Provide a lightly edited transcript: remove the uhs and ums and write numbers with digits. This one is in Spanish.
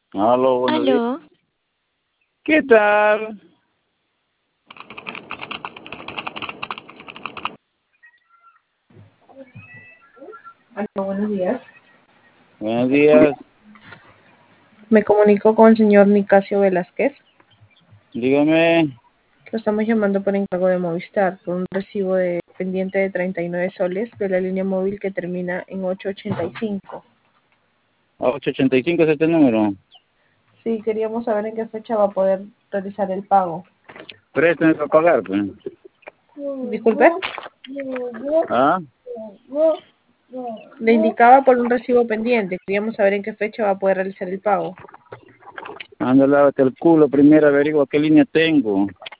Aló, buenos días. Aló, ¿Qué tal? Aló, buenos días. Buenos días. Me comunico con el señor Nicasio Velázquez. Dígame. Lo estamos llamando por encargo de Movistar, por un recibo de pendiente de 39 soles de la línea móvil que termina en 885. A 885 es este número. Sí, queríamos saber en qué fecha va a poder realizar el pago. Préstame para pagar, pues. Disculpe, ¿Ah? le indicaba por un recibo pendiente. Queríamos saber en qué fecha va a poder realizar el pago. Anda, lávate el culo primero, averigua qué línea tengo.